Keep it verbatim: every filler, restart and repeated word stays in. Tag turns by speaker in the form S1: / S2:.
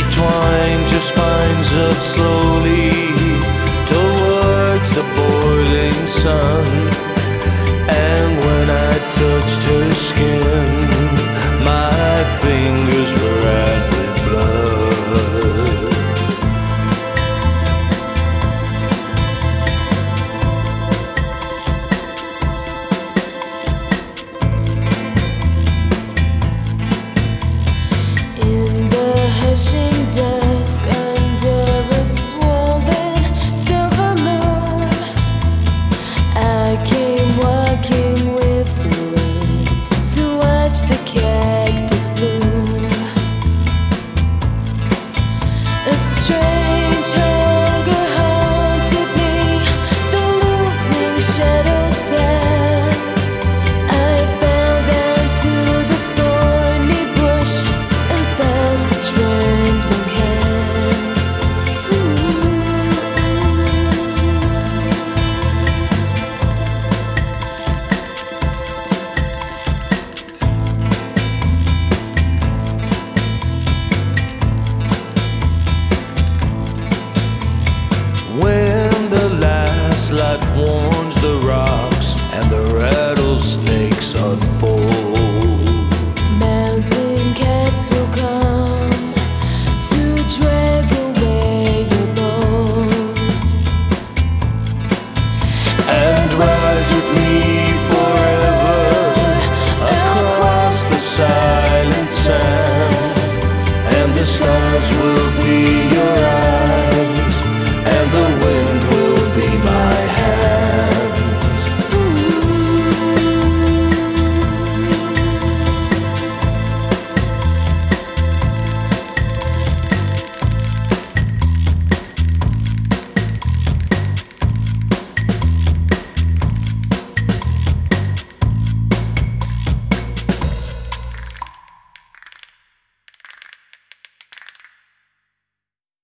S1: twined your spines up slowly towards the boiling sun. And when I touched her skin, my fingers were red with blood.
S2: In the hushing dusk under a swollen silver moon, I came walking with the wind to watch the cactus bloom. A strange hunger haunted me, the looming shadows danced. I fell down to the thorny bush and felt a trembling hand.
S1: When the last light warms the rocks and the rattlesnakes unfold,
S2: Mountain cats will come to drag away your bones
S1: and rise with me forever across the silent sand. And the stars will be your eyes, and the